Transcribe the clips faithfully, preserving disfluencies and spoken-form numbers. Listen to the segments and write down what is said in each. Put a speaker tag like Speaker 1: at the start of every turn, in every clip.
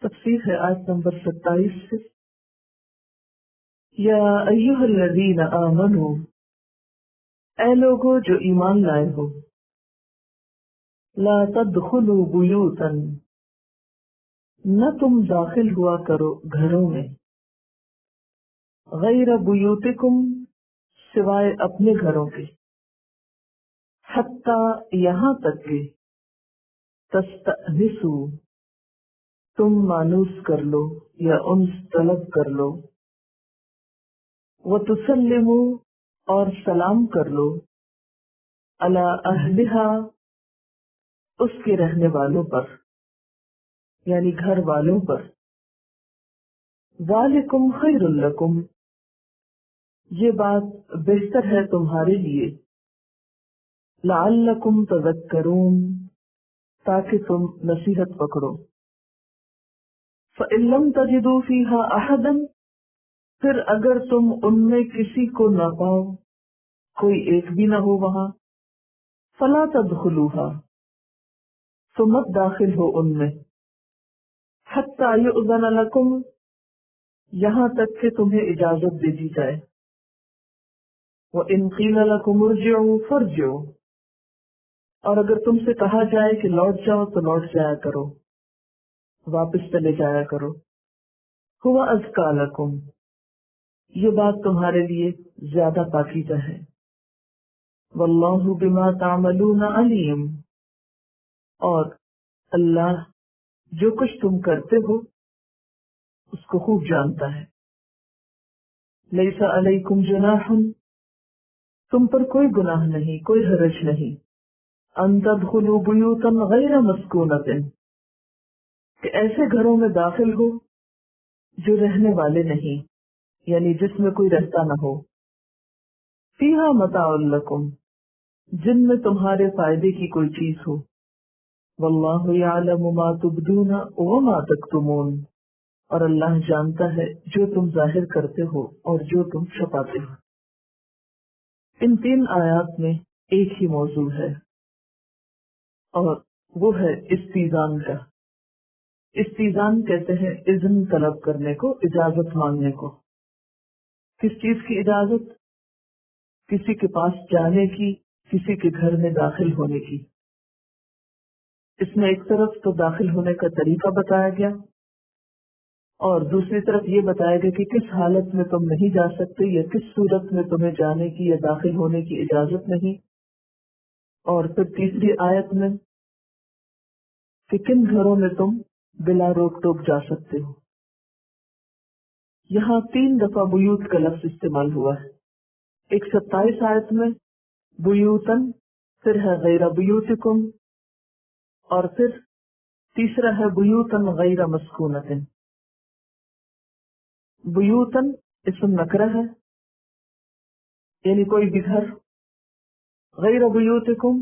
Speaker 1: تفسیر ہے آیت نمبر ستائیس سے۔ یا ایھا الذین آمنوا، اے لوگو جو ایمان لائے ہو، لا تدخلوا بیوتا، نہ تم داخل ہوا کرو گھروں میں، غیر بیوتکم، سوائے اپنے گھروں کے، حتی یہاں تک کہ تستأنسوا، تم مانوس کر لو یا انس طلب کر لو، وتسلموا، اور سلام کر لو، علی اہلہا، اس کے رہنے والوں پر، یعنی گھر والوں پر۔ ذالکم خیر لکم، یہ بات بہتر ہے تمہارے لیے، لعلکم تذکرون، تاکہ تم نصیحت پکڑو۔ فإن لم تجدوا فیہا احدا، پھر اگر تم ان میں کسی کو نہ پاؤ، کوئی ایک بھی نہ ہو وہاں، فلا تدخلوہا، تو مت داخل ہو ان میں، حتی یؤذن لکم، یہاں تک کہ تمہیں اجازت دے دی جائے۔ وَإِن قِيلَ لَكُمُ ارْجِعُوا فَارْجِعُوا، اور اگر تم سے کہا جائے کہ لوٹ جاؤ تو لوٹ جایا کرو، واپس چلے جایا کرو۔ هُوَ أَزْكَىٰ لَكُمْ، یہ بات تمہارے لیے زیادہ پاکیزہ ہے۔ وَاللَّهُ بِمَا تَعْمَلُونَ عَلِيمٌ، اور اللہ جو کچھ تم کرتے ہو اس کو خوب جانتا ہے۔ لَيْسَ عَلَيْكُمْ جُنَاحٌ، تم پر کوئی گناہ نہیں، کوئی حرج نہیں، أَن تَدْخُلُوا بُيُوتًا غَيْرَ مَسْكُونَةٍ، کہ ایسے گھروں میں داخل ہو جو رہنے والے نہیں، یعنی جس میں کوئی رہتا نہ ہو۔ فیہا متاع لکم، جن میں تمہارے فائدے کی کوئی چیز ہو۔ واللہ یعلم ما تبدون وما تکتمون، اور اللہ جانتا ہے جو تم ظاہر کرتے ہو اور جو تم چھپاتے ہو۔ ان تین آیات میں ایک ہی موضوع ہے، اور وہ ہے استیذان کا۔ استیذان کہتے ہیں اذن طلب کرنے کو، اجازت مانگنے کو۔ کس چیز کی اجازت؟ کسی کے پاس جانے کی، کسی کے گھر میں داخل ہونے کی۔ اس میں ایک طرف تو داخل ہونے کا طریقہ بتایا گیا، اور دوسری طرف یہ بتایا گیا کہ کس حالت میں تم نہیں جا سکتے، یا کس صورت میں تمہیں جانے کی یا داخل ہونے کی اجازت نہیں۔ اور پھر تیسری آیت میں کہ کن گھروں میں تم بلا روک ٹوک جا سکتے ہو۔ یہاں تین دفعہ بیوت کا لفظ استعمال ہوا ہے۔ ایک ستائیس آیت میں بیوتن، پھر ہے غیر بیوتکم، اور پھر تیسرا ہے بیوتن غیر مسکونتن۔ بیوتن اسم نکرہ ہے، یعنی کوئی بھی گھر۔ غیر بیوتکم،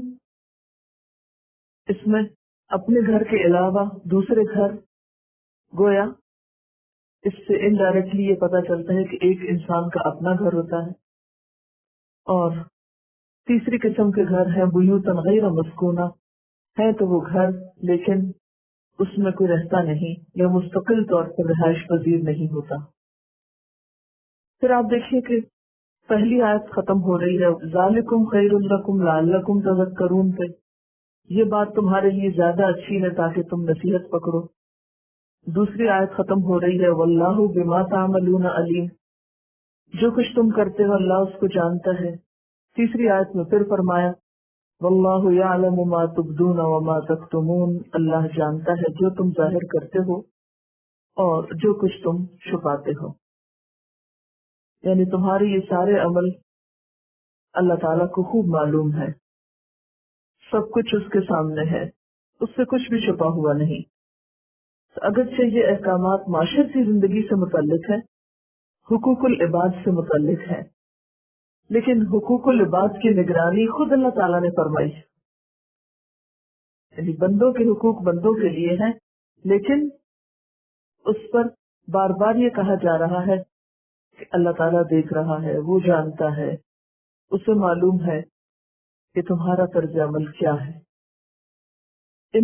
Speaker 1: اس میں اپنے گھر کے علاوہ دوسرے گھر، گویا اس سے انڈائریکٹلی یہ پتہ چلتا ہے کہ ایک انسان کا اپنا گھر ہوتا ہے۔ اور تیسری قسم کے گھر ہیں بیوتن غیر مسکونہ، ہے تو وہ گھر لیکن اس میں کوئی رہتا نہیں، یا مستقل طور پر رہائش پذیر نہیں ہوتا۔ پھر آپ دیکھیے کہ پہلی آیت ختم ہو رہی ہے ذالکم خیر لکم لعلکم تذکرون پہ، یہ بات تمہارے لیے زیادہ اچھی ہے تاکہ تم نصیحت پکڑو۔ دوسری آیت ختم ہو رہی ہے واللہ بما تعملون علیم، جو کچھ تم کرتے ہو اللہ اس کو جانتا ہے۔ تیسری آیت میں پھر فرمایا واللہ یعلم ما تبدون وما تکتمون، اللہ جانتا ہے جو تم ظاہر کرتے ہو اور جو کچھ تم چھپاتے ہو۔ یعنی تمہارے یہ سارے عمل اللہ تعالیٰ کو خوب معلوم ہے، سب کچھ اس کے سامنے ہے، اس سے کچھ بھی چھپا ہوا نہیں۔ اگرچہ یہ احکامات معاشرتی زندگی سے متعلق ہے، حقوق العباد سے متعلق ہے، لیکن حقوق العباد کی نگرانی خود اللہ تعالیٰ نے فرمائی ہے۔ یعنی بندوں کے حقوق بندوں کے لیے ہیں، لیکن اس پر بار بار یہ کہا جا رہا ہے کہ اللہ تعالیٰ دیکھ رہا ہے، وہ جانتا ہے، اسے معلوم ہے کہ تمہارا طرز عمل کیا ہے۔ ان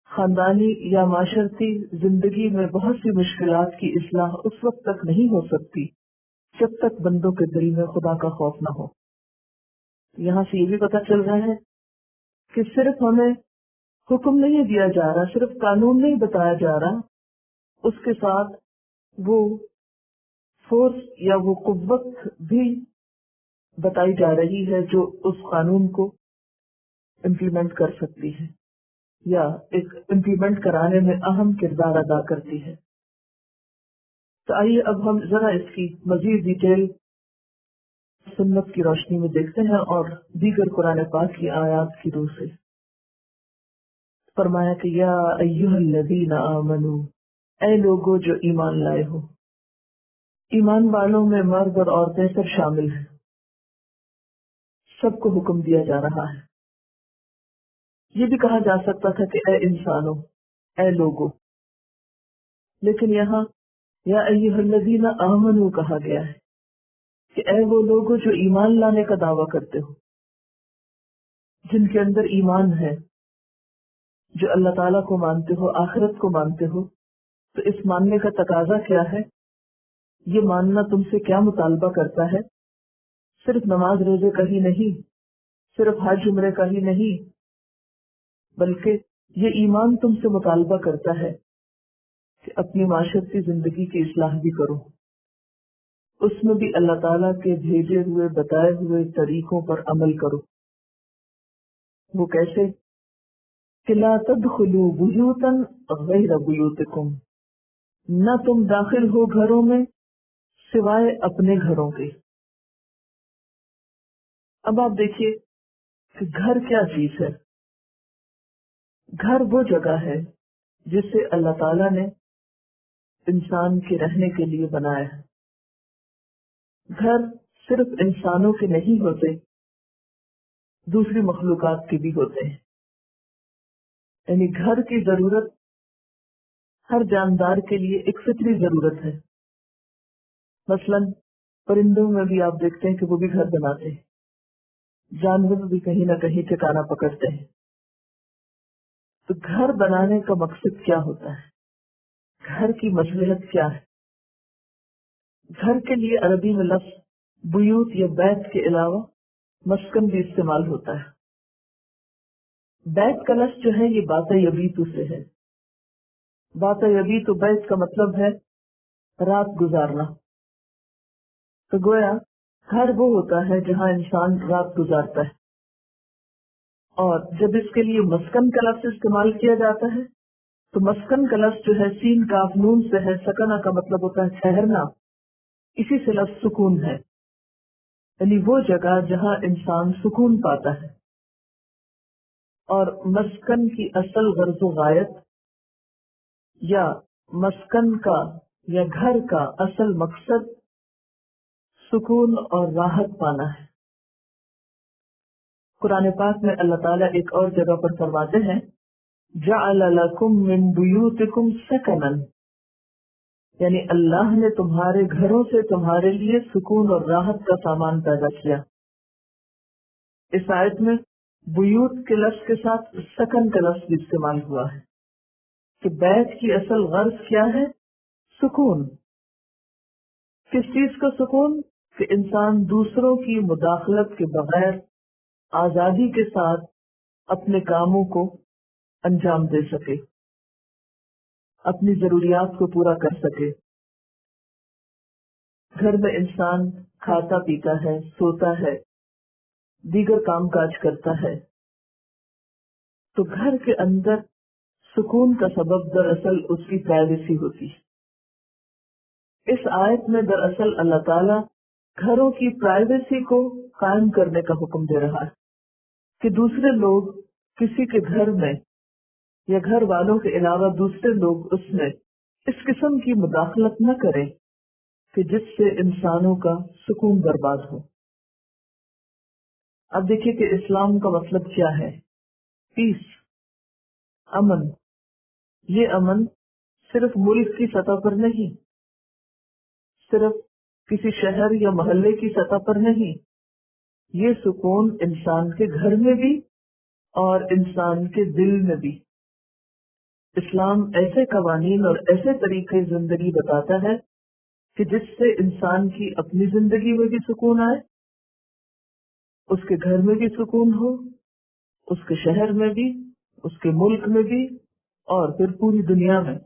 Speaker 1: خاندانی یا معاشرتی زندگی میں بہت سی مشکلات کی اصلاح اس وقت تک نہیں ہو سکتی جب تک بندوں کے دل میں خدا کا خوف نہ ہو. یہاں سے یہ بھی پتہ چل رہا ہے کہ صرف ہمیں حکم نہیں دیا جا رہا، صرف قانون نہیں بتایا جا رہا، اس کے ساتھ وہ فورس یا وہ قوت بھی بتائی جا رہی ہے جو اس قانون کو امپلیمنٹ کر سکتی ہے یا ایک امپلیمنٹ کرانے میں اہم کردار ادا کرتی ہے. تو آئیے اب ہم ذرا اس کی مزید ڈیٹیل سنت کی روشنی میں دیکھتے ہیں اور دیگر قرآن پاک کی آیات کی روح سے. فرمایا کہ یا ایھا الذین آمنو، اے لوگو جو ایمان لائے ہو. ایمان والوں میں مرد اور عورتیں سب شامل ہیں، سب کو حکم دیا جا رہا ہے. یہ بھی کہا جا سکتا تھا کہ اے انسانوں، اے لوگو، لیکن یہاں یا ایھا الذین آمنو کہا گیا ہے کہ اے وہ لوگو جو ایمان لانے کا دعویٰ کرتے ہو، جن کے اندر ایمان ہے، جو اللہ تعالیٰ کو مانتے ہو، آخرت کو مانتے ہو. تو اس ماننے کا تقاضا کیا ہے؟ یہ ماننا تم سے کیا مطالبہ کرتا ہے؟ صرف نماز روزے کا ہی نہیں، صرف حج عمرے کا ہی نہیں، بلکہ یہ ایمان تم سے مطالبہ کرتا ہے کہ اپنی معاشرتی زندگی کی اصلاح بھی کرو، اس میں بھی اللہ تعالیٰ کے بھیجے ہوئے بتائے ہوئے طریقوں پر عمل کرو. وہ کیسے؟ کہ لا تدخلوا بیوتا غیر بیوتکم، نہ تم داخل ہو گھروں میں سوائے اپنے گھروں کے. اب آپ دیکھیے کہ گھر کیا چیز ہے. گھر وہ جگہ ہے جسے اللہ تعالیٰ نے انسان کے رہنے کے لیے بنایا ہے. گھر صرف انسانوں کے نہیں ہوتے، دوسری مخلوقات کے بھی ہوتے ہیں. یعنی گھر کی ضرورت ہر جاندار کے لیے ایک فطری ضرورت ہے. مثلاً پرندوں میں بھی آپ دیکھتے ہیں کہ وہ بھی گھر بناتے ہیں، جانور بھی کہیں نہ کہیں ٹھکانہ پکڑتے ہیں. تو گھر بنانے کا مقصد کیا ہوتا ہے؟ گھر کی مصلحت کیا ہے؟ گھر کے لیے عربی میں لفظ بیوت یا بیت کے علاوہ مسکن بھی استعمال ہوتا ہے. بیت کا لفظ جو ہے یہ بات یبیتو سے ہے. بات یبیتو بیت کا مطلب ہے رات گزارنا. تو گویا گھر وہ ہوتا ہے جہاں انسان رات گزارتا ہے. اور جب اس کے لیے مسکن کا لفظ استعمال کیا جاتا ہے تو مسکن کا لفظ جو ہے سین کاف نون سے ہے. سکنہ کا مطلب ہوتا ہے ٹھہرنا، اسی سے لفظ سکون ہے، یعنی وہ جگہ جہاں انسان سکون پاتا ہے. اور مسکن کی اصل غرض و غایت یا مسکن کا یا گھر کا اصل مقصد سکون اور راحت پانا ہے. قرآن پاک میں اللہ تعالیٰ ایک اور جگہ پر فرماتے ہیں جعل لکم من بیوتکم سکنا، یعنی اللہ نے تمہارے گھروں سے تمہارے لیے سکون اور راحت کا سامان پیدا کیا. اس آیت میں بیوت کے لفظ کے ساتھ سکن کا لفظ بھی استعمال ہوا ہے کہ بیت کی اصل غرض کیا ہے؟ سکون. کس چیز کا سکون؟ کہ انسان دوسروں کی مداخلت کے بغیر آزادی کے ساتھ اپنے کاموں کو انجام دے سکے، اپنی ضروریات کو پورا کر سکے. گھر میں انسان کھاتا پیتا ہے، سوتا ہے، دیگر کام کاج کرتا ہے. تو گھر کے اندر سکون کا سبب دراصل اس کی پرائیویسی ہوتی ہے. اس آیت میں دراصل اللہ تعالیٰ گھروں کی پرائیویسی کو قائم کرنے کا حکم دے رہا ہے کہ دوسرے لوگ کسی کے گھر میں یا گھر والوں کے علاوہ دوسرے لوگ اس میں اس قسم کی مداخلت نہ کریں کہ جس سے انسانوں کا سکون برباد ہو. اب دیکھیے کہ اسلام کا مطلب کیا ہے. پیس، امن. یہ امن صرف ملک کی سطح پر نہیں، صرف کسی شہر یا محلے کی سطح پر نہیں، یہ سکون انسان کے گھر میں بھی اور انسان کے دل میں بھی. اسلام ایسے قوانین اور ایسے طریقے زندگی بتاتا ہے کہ جس سے انسان کی اپنی زندگی میں بھی سکون آئے، اس کے گھر میں بھی سکون ہو، اس کے شہر میں بھی، اس کے ملک میں بھی، اور پھر پوری دنیا میں۔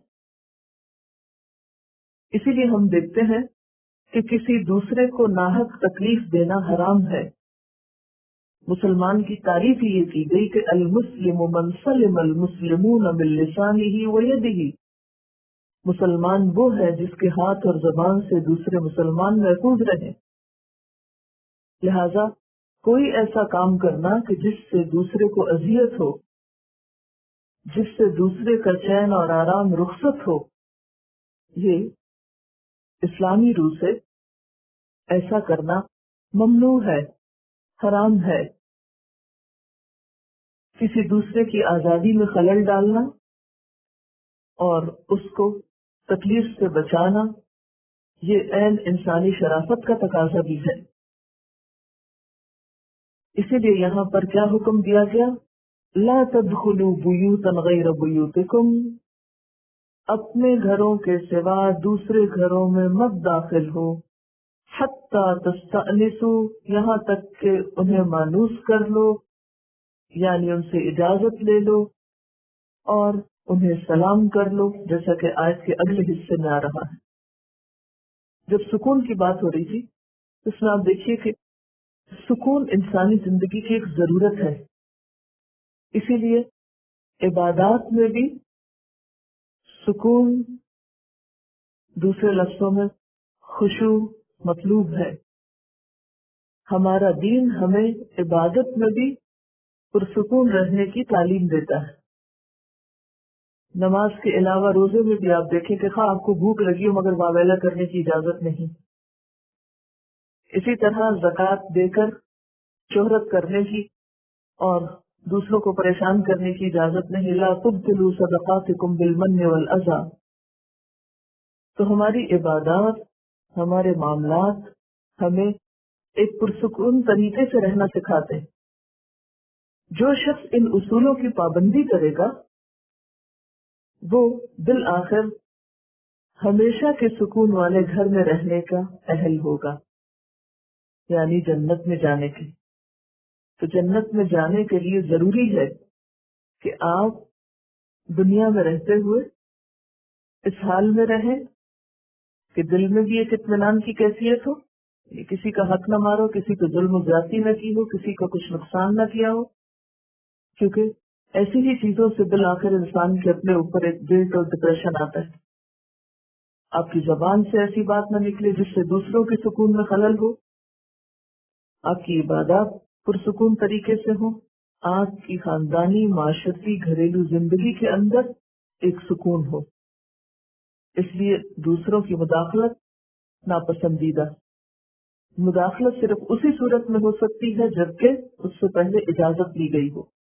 Speaker 1: اسی لیے ہم دیکھتے ہیں کہ کسی دوسرے کو ناحق تکلیف دینا حرام ہے۔ مسلمان کی تعریف یہ کی گئی کہ المسلم من سلم المسلمون من لسانہ ویدہ، مسلمان وہ ہے جس کے ہاتھ اور زبان سے دوسرے مسلمان محفوظ رہے۔ لہذا کوئی ایسا کام کرنا کہ جس سے دوسرے کو اذیت ہو، جس سے دوسرے کا چین اور آرام رخصت ہو، یہ اسلامی روح سے ایسا کرنا ممنوع ہے، حرام ہے۔ کسی دوسرے کی آزادی میں خلل ڈالنا اور اس کو تکلیف سے بچانا، یہ عین انسانی شرافت کا تقاضا بھی ہے۔ اسی لیے یہاں پر کیا حکم دیا گیا؟ لا تدخلوا بیوتا غیر بیوتکم، اپنے گھروں کے سوا دوسرے گھروں میں مت داخل ہو، حتی تستأنسوا، یہاں تک کہ انہیں مانوس کر لو، یعنی ان سے اجازت لے لو اور انہیں سلام کر لو، جیسا کہ آیت کے اگلے حصے میں آ رہا ہے۔ جب سکون کی بات ہو رہی تھی اس میں آپ دیکھیے کہ سکون انسانی زندگی کی ایک ضرورت ہے، اسی لیے عبادات میں بھی سکون، دوسرے لفظوں میں خشوع مطلوب ہے۔ ہمارا دین ہمیں عبادت میں بھی پرسکون رہنے کی تعلیم دیتا ہے۔ نماز کے علاوہ روزے میں بھی آپ دیکھیں کہ خواہ آپ کو بھوک لگی ہو مگر واویلا کرنے کی اجازت نہیں۔ اسی طرح زکوٰۃ دے کر شہرت کرنے کی اور دوسروں کو پریشان کرنے کی اجازت نہیں۔ لا تبطلوا صدقاتکم بالمن والاذی، تو ہماری عبادات، ہمارے معاملات ہمیں ایک پرسکون طریقے سے رہنا سکھاتے ہیں۔ جو شخص ان اصولوں کی پابندی کرے گا وہ بالآخر ہمیشہ کے سکون والے گھر میں رہنے کا اہل ہوگا، یعنی جنت میں جانے کی۔ تو جنت میں جانے کے لیے ضروری ہے کہ آپ دنیا میں رہتے ہوئے اس حال میں رہیں کہ دل میں بھی ایک اطمینان کی کیفیت ہو، کسی کا حق نہ مارو، کسی کو ظلم و زیادتی نہ کی ہو، کسی کو کچھ نقصان نہ کیا ہو، کیونکہ ایسی ہی چیزوں سے بالآخر انسان کے اپنے اوپر ایک گلٹ اور ڈپریشن آتا ہے۔ آپ کی زبان سے ایسی بات نہ نکلے جس سے دوسروں کے سکون میں خلل ہو، آپ کی عبادات پرسکون طریقے سے ہوں، آپ کی خاندانی، معاشرتی، گھریلو زندگی کے اندر ایک سکون ہو۔ اس لیے دوسروں کی مداخلت ناپسندیدہ۔ مداخلت صرف اسی صورت میں ہو سکتی ہے جبکہ اس سے پہلے اجازت لی گئی ہو۔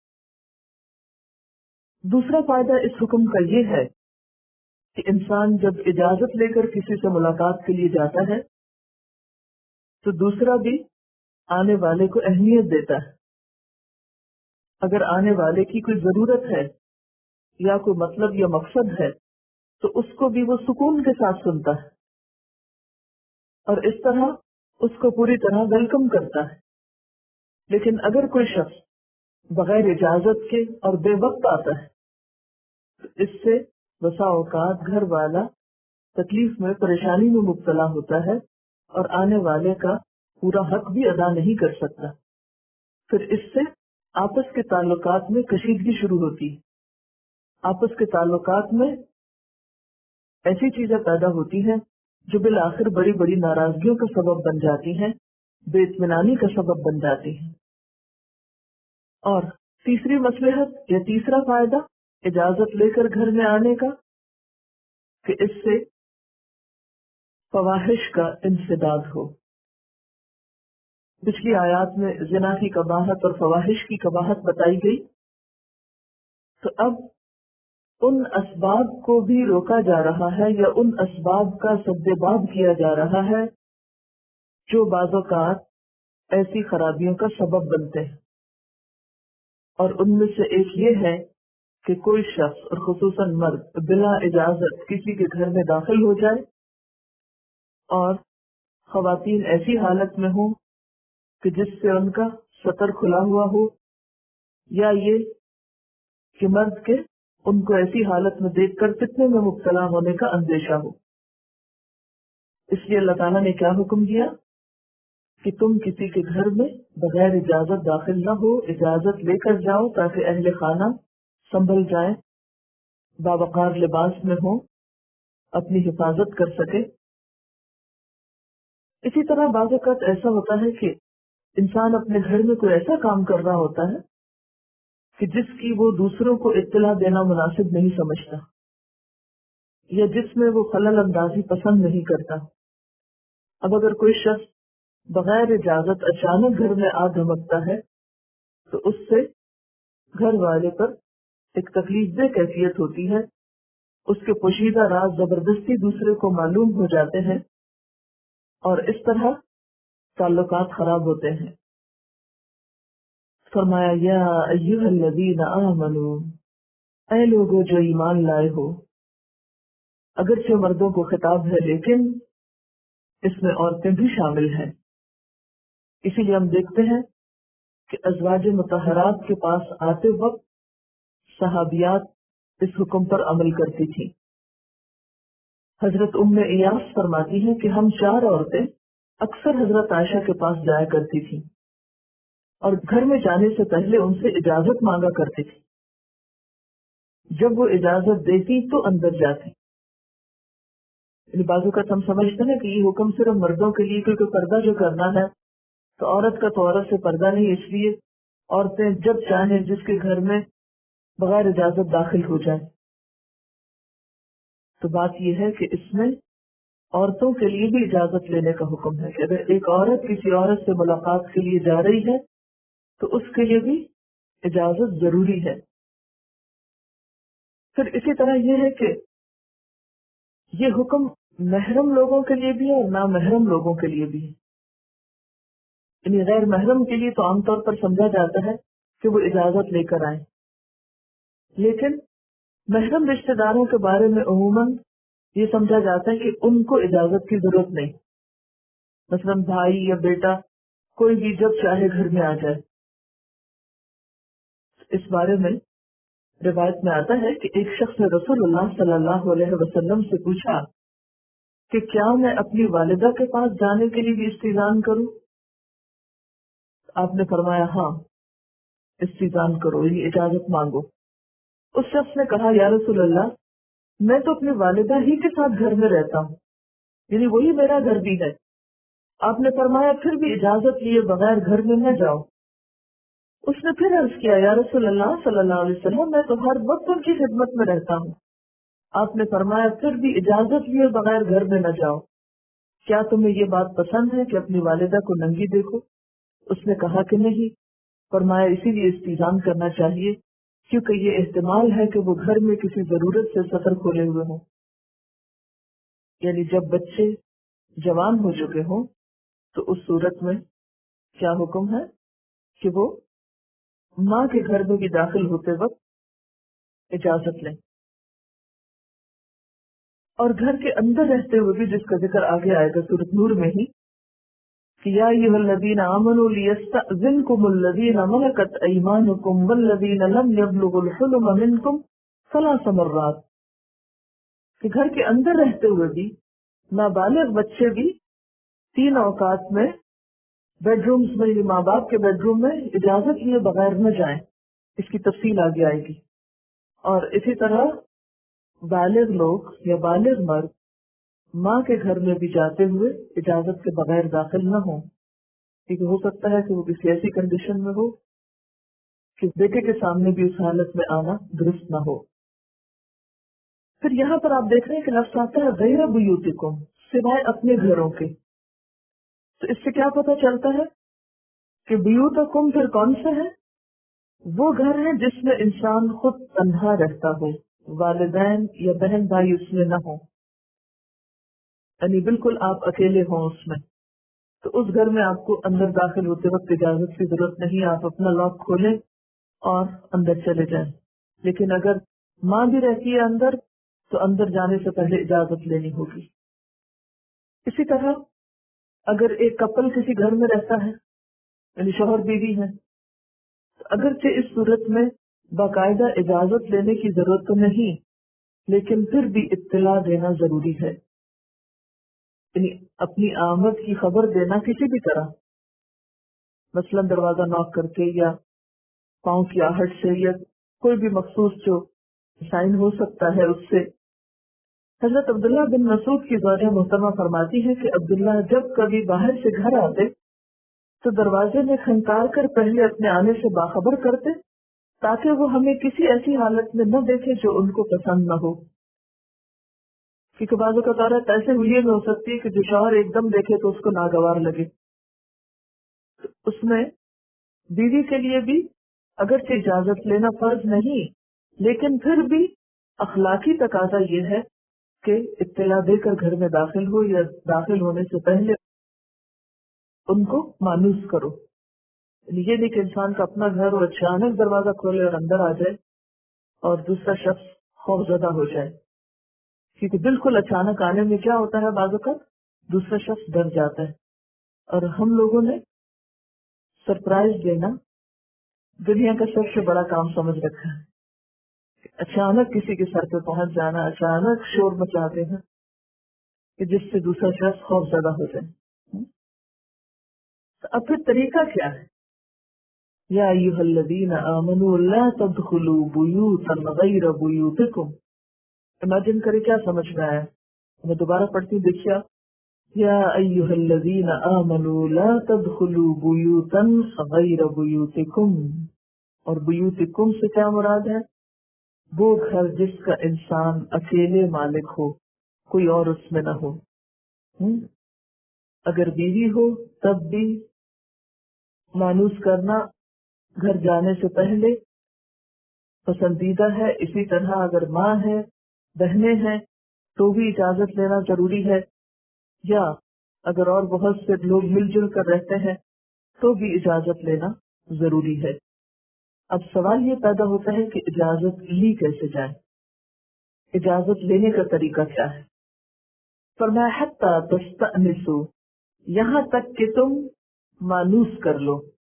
Speaker 1: دوسرا فائدہ اس حکم کا یہ ہے کہ انسان جب اجازت لے کر کسی سے ملاقات کے لیے جاتا ہے تو دوسرا بھی آنے والے کو اہمیت دیتا ہے۔ اگر آنے والے کی کوئی ضرورت ہے یا کوئی مطلب یا مقصد ہے تو اس کو بھی وہ سکون کے ساتھ سنتا ہے اور اس طرح اس کو پوری طرح ویلکم کرتا ہے۔ لیکن اگر کوئی شخص بغیر اجازت کے اور بے وقت آتا ہے تو اس سے بسا اوقات گھر والا تکلیف میں، پریشانی میں مبتلا ہوتا ہے اور آنے والے کا پورا حق بھی ادا نہیں کر سکتا۔ پھر اس سے آپس کے تعلقات میں کشیدگی شروع ہوتی ہے، آپس کے تعلقات میں ایسی چیزیں پیدا ہوتی ہیں جو بالآخر بڑی بڑی ناراضگیوں کا سبب بن جاتی ہیں، بے اطمینانی کا سبب بن جاتی ہیں۔ اور تیسری مصلحت یا تیسرا فائدہ اجازت لے کر گھر میں آنے کا کہ اس سے فواحش کا انسداد ہو۔ پچھلی آیات میں زنا کی قباحت اور فواحش کی قباحت بتائی گئی، تو اب ان اسباب کو بھی روکا جا رہا ہے یا ان اسباب کا سدباب کیا جا رہا ہے جو بعض اوقات ایسی خرابیوں کا سبب بنتے ہیں، اور ان میں سے ایک یہ ہے کہ کوئی شخص اور خصوصاً مرد بلا اجازت کسی کے گھر میں داخل ہو جائے اور خواتین ایسی حالت میں ہوں کہ جس سے ان کا سطر کھلا ہوا ہو، یا یہ کہ مرد کے ان کو ایسی حالت میں دیکھ کر فتنے میں مبتلا ہونے کا اندیشہ ہو۔ اس لیے اللہ تعالیٰ نے کیا حکم دیا کہ تم کسی کے گھر میں بغیر اجازت داخل نہ ہو، اجازت لے کر جاؤ تاکہ اہل خانہ سنبھل جائیں، باوقار لباس میں ہوں، اپنی حفاظت کر سکے۔ اسی طرح بعض اوقات ایسا ہوتا ہے کہ انسان اپنے گھر میں کوئی ایسا کام کر رہا ہوتا ہے کہ جس کی وہ دوسروں کو اطلاع دینا مناسب نہیں سمجھتا، یا جس میں وہ خلل اندازی پسند نہیں کرتا۔ اب اگر کوئی شخص بغیر اجازت اچانک گھر میں آ دھمکتا ہے تو اس سے گھر والے پر ایک تکلیف دہ کیفیت ہوتی ہے، اس کے پوشیدہ راز زبردستی دوسرے کو معلوم ہو جاتے ہیں اور اس طرح تعلقات خراب ہوتے ہیں۔ فرمایا یا ایھا الذین آمنوا، اے لوگو جو ایمان لائے ہو، اگرچہ مردوں کو خطاب ہے لیکن اس میں عورتیں بھی شامل ہیں۔ اسی لیے ہم دیکھتے ہیں کہ ازواج مطہرات کے پاس آتے وقت صحابیات اس حکم پر عمل کرتی تھیں۔ حضرت ام ایاس فرماتی ہیں کہ ہم چار عورتیں اکثر حضرت عائشہ کے پاس جایا کرتی تھیں اور گھر میں جانے سے پہلے ان سے اجازت مانگا کرتی تھی۔ جب وہ اجازت دیتی تو اندر جاتی۔ یعنی بعض اوقات ہم سمجھتے ہیں کہ یہ حکم صرف مردوں کے لیے، کیونکہ پردہ جو کرنا ہے تو عورت کا تو عورت سے پردہ نہیں، اس لیے عورتیں جب چاہیں جس کے گھر میں بغیر اجازت داخل ہو جائیں۔ تو بات یہ ہے کہ اس میں عورتوں کے لیے بھی اجازت لینے کا حکم ہے کہ اگر ایک عورت کسی عورت سے ملاقات کے لیے جا رہی ہے تو اس کے لیے بھی اجازت ضروری ہے۔ پھر اسی طرح یہ ہے کہ یہ حکم محرم لوگوں کے لیے بھی ہے اور نامحرم لوگوں کے لیے بھی ہے۔ یعنی غیر محرم کے لیے تو عام طور پر سمجھا جاتا ہے کہ وہ اجازت لے کر آئیں، لیکن محرم رشتہ داروں کے بارے میں عموماً یہ سمجھا جاتا ہے کہ ان کو اجازت کی ضرورت نہیں، مثلاً بھائی یا بیٹا کوئی بھی جب چاہے گھر میں آ جائے۔ اس بارے میں روایت میں آتا ہے کہ ایک شخص نے رسول اللہ صلی اللہ علیہ وسلم سے پوچھا کہ کیا میں اپنی والدہ کے پاس جانے کے لیے بھی استئذان کروں؟ آپ نے فرمایا ہاں، استئذان کرو، یہ اجازت مانگو۔ اس شخص نے کہا یا رسول اللہ، میں تو اپنی والدہ ہی کے ساتھ گھر میں رہتا ہوں، یعنی وہی میرا گھر بھی ہے۔ آپ نے فرمایا پھر بھی اجازت لیے بغیر گھر میں نہ جاؤ۔ اس نے پھر عرض کیا یا رسول اللہ صلی اللہ علیہ وسلم، میں تو ہر وقت ان کی خدمت میں رہتا ہوں۔ آپ نے فرمایا پھر بھی اجازت لیے بغیر گھر میں نہ جاؤ، کیا تمہیں یہ بات پسند ہے کہ اپنی والدہ کو ننگی دیکھو؟ اس نے کہا کہ نہیں۔ فرمایا اسی لیے استئذان کرنا چاہیے کیونکہ یہ احتمال ہے کہ وہ گھر میں کسی ضرورت سے سفر کھولے ہوئے ہوں، یعنی جب بچے جوان ہو چکے ہوں تو اس صورت میں کیا حکم ہے کہ وہ ماں کے گھر میں بھی داخل ہوتے وقت اجازت لیں، اور گھر کے اندر رہتے ہوئے بھی، جس کا ذکر آگے آئے گا سورۃ نور میں ہی، کہ یا ایھا الذین آمنوا لیستأذنکم الذین ملکت ایمانکم والذین لم یبلغوا الحلم منکم ثلاث مرات، کہ گھر کے اندر رہتے ہوئے بھی نابالغ بچے بھی تین اوقات میں بیڈ رومز میں، ماں باپ کے بیڈ روم میں اجازت لیے بغیر نہ جائیں۔ اس کی تفصیل آگے آئے گی۔ اور اسی طرح بالغ لوگ یا بالغ مرد ماں کے گھر میں بھی جاتے ہوئے اجازت کے بغیر داخل نہ ہوں، کیونکہ ہو سکتا ہے کہ وہ کسی ایسی کنڈیشن میں ہو کہ بیٹے کے سامنے بھی اس حالت میں آنا درست نہ ہو۔ پھر یہاں پر آپ دیکھ رہے ہیں کہ لفظ آتا ہے غیر بیوتکم، سوائے اپنے گھروں کے۔ تو اس سے کیا پتہ چلتا ہے کہ بیوتکم پھر کون سے ہے؟ وہ گھر ہے جس میں انسان خود تنہا رہتا ہو، والدین یا بہن بھائی اس میں نہ ہو، یعنی بالکل آپ اکیلے ہوں اس میں، تو اس گھر میں آپ کو اندر داخل ہوتے وقت اجازت کی ضرورت نہیں، آپ اپنا لاک کھولیں اور اندر چلے جائیں۔ لیکن اگر ماں بھی رہتی ہے اندر تو اندر جانے سے پہلے اجازت لینی ہوگی. اسی طرح اگر ایک کپل کسی گھر میں رہتا ہے یعنی شوہر بیوی ہے تو اگرچہ اس صورت میں باقاعدہ اجازت لینے کی ضرورت تو نہیں لیکن پھر بھی اطلاع دینا ضروری ہے. یعنی اپنی آمد کی خبر دینا کسی بھی طرح، مثلاً دروازہ ناک کر کے یا پاؤں کی آہٹ سے یا کوئی بھی مخصوص جو سائن ہو سکتا ہے اس سے. حضرت عبداللہ بن مسعود کی زوجہ محترمہ فرماتی ہے کہ عبداللہ جب کبھی باہر سے گھر آتے تو دروازے میں کھنکار کر پہلے اپنے آنے سے باخبر کرتے تاکہ وہ ہمیں کسی ایسی حالت میں نہ دیکھے جو ان کو پسند نہ ہو. کیونکہ بعض اوقات عورت ایسے ہولیے میں ہو سکتی ہے کہ جو شوہر ایک دم دیکھے تو اس کو ناگوار لگے. تو اس میں بیوی کے لیے بھی اگرچہ اجازت لینا فرض نہیں لیکن پھر بھی اخلاقی تقاضا یہ ہے کہ اطلاع دے کر گھر میں داخل ہو یا داخل ہونے سے پہلے ان کو مانوس کرو. یہ نہیں کہ انسان کا اپنا گھر اور اچانک دروازہ کھولے اور اندر آ جائے اور دوسرا شخص خوفزدہ ہو جائے، کیونکہ بالکل اچانک آنے میں کیا ہوتا ہے بعض اوقات دوسرا شخص ڈر جاتا ہے. اور ہم لوگوں نے سرپرائز دینا دنیا کا سب سے بڑا کام سمجھ رکھا ہے. اچانک کسی کے سر پہ پہنچ جانا، اچانک شور مچا دینا کہ جس سے دوسرا شخص خوف زدہ ہو جائے. تو اب پھر طریقہ کیا ہے؟ یا ایھا الذین آمنوا لا تدخلوا بیوتا غیر بیوتکم. امیجن کرے کیا سمجھ میں آیا؟ میں دوبارہ پڑھتی ہوں، دیکھیے. یا ایھا الذین آمنوا لا تدخلوا بیوتا غیر بیوتکم. اور بیوتکم سے کیا مراد ہے؟ وہ گھر جس کا انسان اکیلے مالک ہو، کوئی اور اس میں نہ ہو. ہم؟ اگر بیوی ہو تب بھی مانوس کرنا گھر جانے سے پہلے پسندیدہ ہے. اسی طرح اگر ماں ہے، بہنیں ہیں تو بھی اجازت لینا ضروری ہے، یا اگر اور بہت سے لوگ مل جل کر رہتے ہیں تو بھی اجازت لینا ضروری ہے. اب سوال یہ پیدا ہوتا ہے کہ اجازت لی کیسے جائے، اجازت لینے کا طریقہ کیا ہے؟ فرمایا حتی تستأنسوا، یہاں تک کہ تم مانوس کر لو.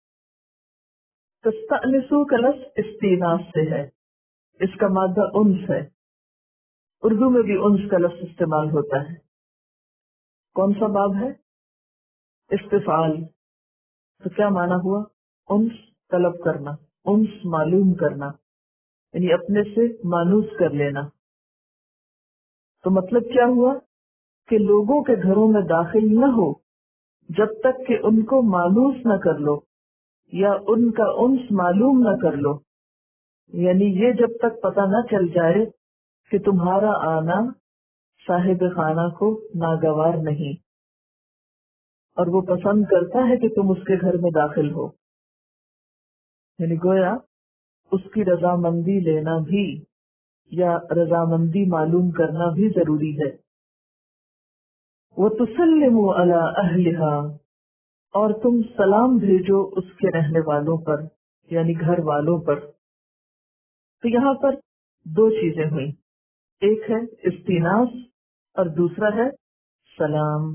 Speaker 1: تستأنسوا کا لفظ استئناس سے ہے، اس کا مادہ انس ہے. اردو میں بھی انس کا لفظ استعمال ہوتا ہے. کون سا باب ہے؟ استفعال. تو کیا معنی ہوا؟ انس طلب کرنا، انس معلوم کرنا، یعنی اپنے سے مانوس کر لینا. تو مطلب کیا ہوا کہ لوگوں کے گھروں میں داخل نہ ہو جب تک کہ ان کو مانوس نہ کر لو یا ان کا انس معلوم نہ کر لو. یعنی یہ جب تک پتہ نہ چل جائے کہ تمہارا آنا صاحب خانہ کو ناگوار نہیں اور وہ پسند کرتا ہے کہ تم اس کے گھر میں داخل ہو. یعنی گویا اس کی رضامندی لینا بھی یا رضامندی معلوم کرنا بھی ضروری ہے. وَتُسَلِّمُوا عَلَىٰ أَهْلِهَا، اور تم سلام بھیجو اس کے رہنے والوں پر یعنی گھر والوں پر. تو یہاں پر دو چیزیں ہوئیں، ایک ہے استئناس اور دوسرا ہے سلام.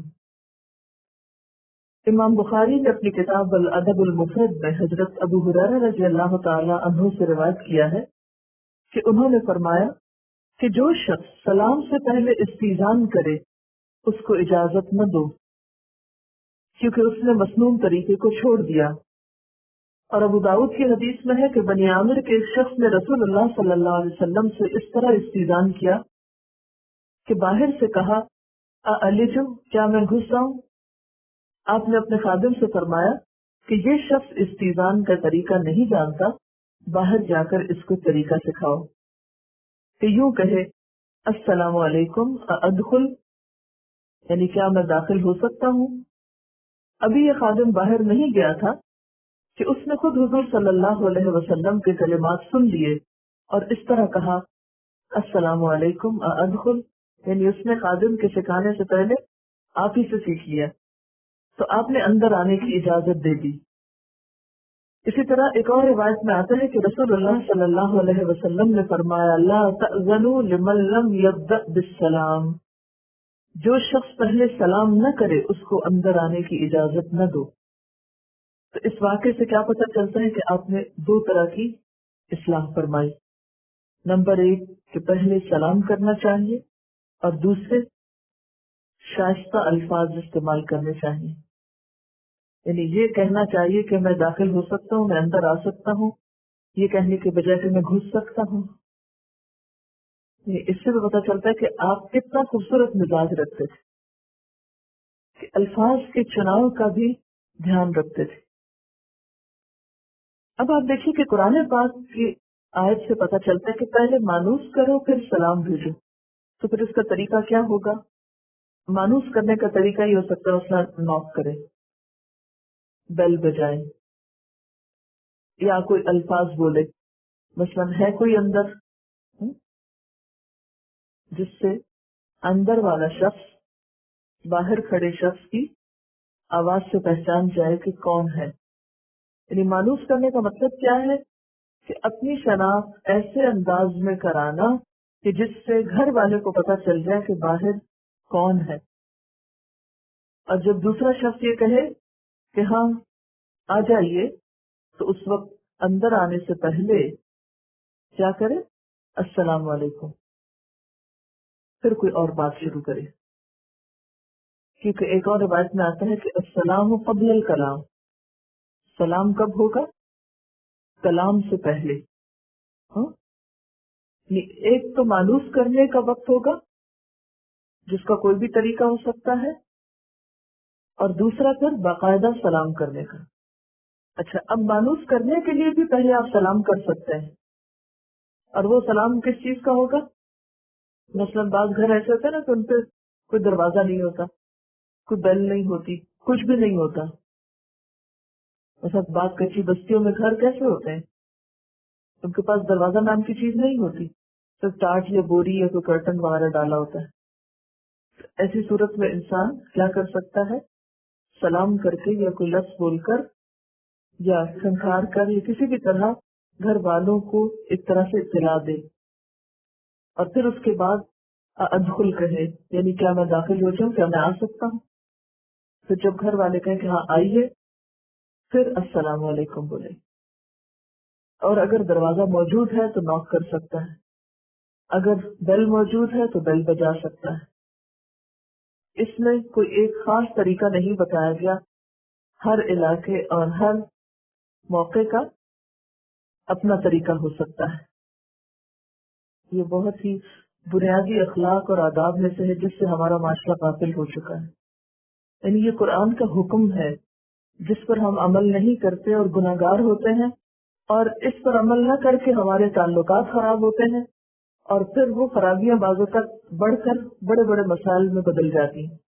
Speaker 1: امام بخاری نے اپنی کتاب الادب المفرد میں حضرت ابو ہریرہ رضی اللہ تعالی عنہ سے روایت کیا ہے کہ انہوں نے فرمایا کہ جو شخص سلام سے پہلے استئذان کرے اس کو اجازت نہ دو، کیونکہ اس نے مسنون طریقے کو چھوڑ دیا. اور ابو داؤد کی حدیث میں ہے کہ بنی عامر کے ایک شخص نے رسول اللہ صلی اللہ علیہ وسلم سے اس طرح استئذان کیا کہ باہر سے کہا اَأَلِجُ، کیا میں گھس جاؤں؟ آپ نے اپنے خادم سے فرمایا کہ یہ شخص استئذان کا طریقہ نہیں جانتا، باہر جا کر اس کو طریقہ سکھاؤ. کہ یوں کہے السلام علیکم ادخل، یعنی کیا میں داخل ہو سکتا ہوں؟ ابھی یہ خادم باہر نہیں گیا تھا کہ اس نے خود حضور صلی اللہ علیہ وسلم کے کلمات سن لیے اور اس طرح کہا السلام علیکم ادخل، یعنی اس نے خادم کے سکھانے سے پہلے آپ ہی سے سیکھ لیا. تو آپ نے اندر آنے کی اجازت دے دی. اسی طرح ایک اور روایت میں آتا ہے کہ رسول اللہ صلی اللہ علیہ وسلم نے فرمایا لا تأذنوا لمن لم يبدأ بالسلام، جو شخص پہلے سلام نہ کرے اس کو اندر آنے کی اجازت نہ دو۔ تو اس واقعے سے کیا پتہ چلتا ہے کہ آپ نے دو طرح کی اصلاح فرمائی، نمبر ایک کہ پہلے سلام کرنا چاہیے اور دوسرے شائستہ الفاظ استعمال کرنے چاہیے، یعنی یہ کہنا چاہیے کہ میں داخل ہو سکتا ہوں، میں اندر آ سکتا ہوں، یہ کہنے کے بجائے کہ میں گھس سکتا ہوں۔ اس سے بھی پتہ چلتا ہے کہ آپ کتنا خوبصورت مزاج رکھتے تھے، کہ الفاظ کے چناؤ کا بھی دھیان رکھتے تھے۔ اب آپ دیکھیے کہ قرآن پاک کی آیت سے پتہ چلتا ہے کہ پہلے مانوس کرو پھر سلام بھیجو، تو پھر اس کا طریقہ کیا ہوگا؟ مانوس کرنے کا طریقہ یہ ہو سکتا ہے مثلا نوک کرے، بیل بجائے، یا کوئی الفاظ بولے، مثلا ہے کوئی اندر، جس سے اندر والا شخص باہر کھڑے شخص کی آواز سے پہچان جائے کہ کون ہے۔ یعنی مانوس کرنے کا مطلب کیا ہے کہ اپنی شناخت ایسے انداز میں کرانا کہ جس سے گھر والے کو پتہ چل جائے کہ باہر کون ہے، اور جب دوسرا شخص یہ کہے کہ ہاں آ جائیے تو اس وقت اندر آنے سے پہلے کیا کرے؟ السلام علیکم، پھر کوئی اور بات شروع کرے، کیونکہ ایک اور روایت میں آتا ہے کہ السلام قبل الکلام، سلام کب ہوگا؟ کلام سے پہلے۔ ہاں، ایک تو مانوس کرنے کا وقت ہوگا جس کا کوئی بھی طریقہ ہو سکتا ہے، اور دوسرا پھر باقاعدہ سلام کرنے کا۔ اچھا، اب مانوس کرنے کے لیے بھی پہلے آپ سلام کر سکتے ہیں، اور وہ سلام کس چیز کا ہوگا؟ مثلا بعض گھر ایسے ہوتے ہیں نا کہ ان پہ کوئی دروازہ نہیں ہوتا، کوئی بیل نہیں ہوتی، کچھ بھی نہیں ہوتا۔ مثلا بعض کچی بستیوں میں گھر کیسے ہوتے ہیں؟ ان کے پاس دروازہ نام کی چیز نہیں ہوتی، صرف ٹاٹ یا بوری یا کوئی کرٹن وغیرہ ڈالا ہوتا ہے۔ ایسی صورت میں انسان کیا کر سکتا ہے؟ سلام کر کے یا کوئی لفظ بول کر یا کھنکھار کر یا کسی بھی طرح گھر والوں کو ایک طرح سے اطلاع دے، اور پھر اس کے بعد ادخل کہے، یعنی کیا میں داخل ہو جاؤں، کیا میں آ سکتا ہوں؟ پھر جب گھر والے کہیں کہ ہاں آئیے، پھر السلام علیکم بولے، اور اگر دروازہ موجود ہے تو نوک کر سکتا ہے، اگر بیل موجود ہے تو بیل بجا سکتا ہے۔ اس میں کوئی ایک خاص طریقہ نہیں بتایا گیا، ہر علاقے اور ہر موقع کا اپنا طریقہ ہو سکتا ہے۔ یہ بہت ہی بنیادی اخلاق اور آداب میں سے ہے جس سے ہمارا معاشرہ غافل ہو چکا ہے۔ یعنی یہ قرآن کا حکم ہے جس پر ہم عمل نہیں کرتے اور گناہگار ہوتے ہیں، اور اس پر عمل نہ کر کے ہمارے تعلقات خراب ہوتے ہیں، اور پھر وہ خرابیاں بعض اوقات بڑھ کر بڑے بڑے مسائل میں بدل جاتی ہیں۔